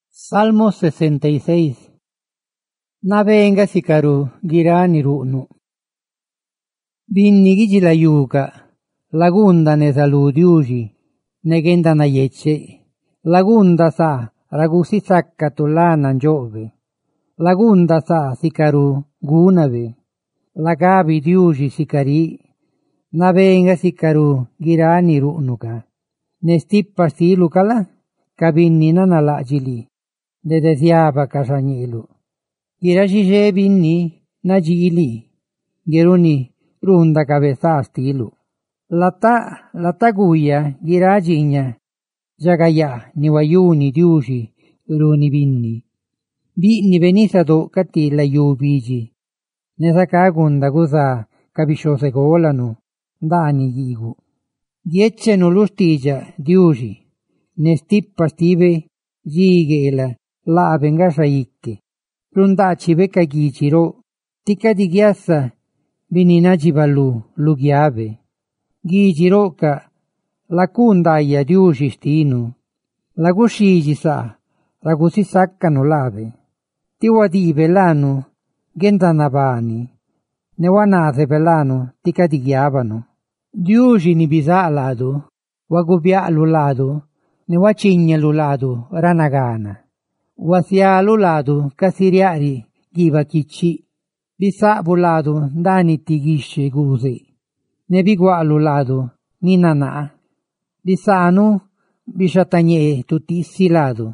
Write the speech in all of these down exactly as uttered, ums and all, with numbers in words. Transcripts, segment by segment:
Salmo sesenta y seis. Navenga sikaru girani ru'nu. Vinni gigi la yuca, lagunda ne saludiugi, negenda na yecce, lagunda sa ragusi sacca tulana giove, lagunda sa sikaru gunave, lagabi diugi sikari, navenga sikaru girani ru'nuka, ne stippa stilukala, kabinina na la'jili. De desiaba casagnelu. Gira gige binni na gili. Giruni runda cabeza stilu. Lata lata guia gira gigna. Jagaya ni wayuni diusi runi binni. Binni venisa do catilla yubigi. Ne sakagunda guza cabiciose colanu. Dani gigu. Diece no lustigia diusi. Ne stippa stive gigela. La venga saicche. Rundaci becca giciro, tica di ghiassa, vinina giballu, lughiave. Gigiroca, la cundaia di usistinu, la guscigi sa, la così saccano lave. Ti wadi pelanu, gentanavani, ne wanate pelanu, tica di chiavano. Diusi ni bisa lado, wagubia lulado, ne wacigna lulado, ranagana. Wasia luladu casiriari giva chicci, bisa buladu dani tigisce guse, ne bigua luladu ninana, bisanu bisatanie tutissi ladu,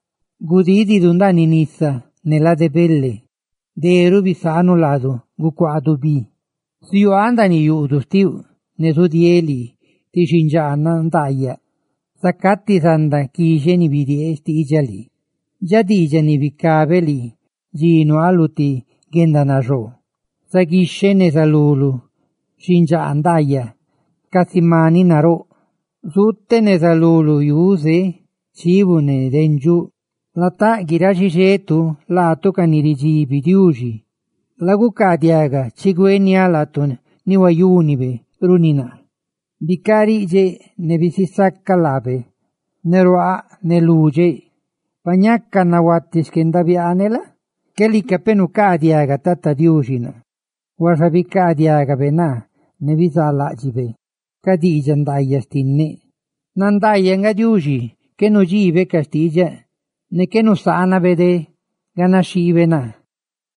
gudidi dundani nissa nella de pelle, deru bisanu ladu guquadu bi, siu andani yudu stiu, ne sudieli ti cingiana taglia, saccatti sanda chice ni vidi stigiali. Giadigeni vicaveli, gino aluti gendanajo. Sagisce ne salulu, scingia andaia, casimani naro. Zutte ne salulu iuse, civune dengiu. Lata giracicetu, lato canirigibi diugi. Lagucadiaga, ciguenia latun, niwayunibe, runina. Bicarige ne visisacca lave, ne roa ne luce. Pagnacca na wattis che ndavianela, che li capenu cadiaga tata diusina. Wasabi cadiaga bena, ne visa l'agibe, cadigia andaia stinne. Nandaia nga diusi, che no give castigia, ne che no sana vede, ganascivena.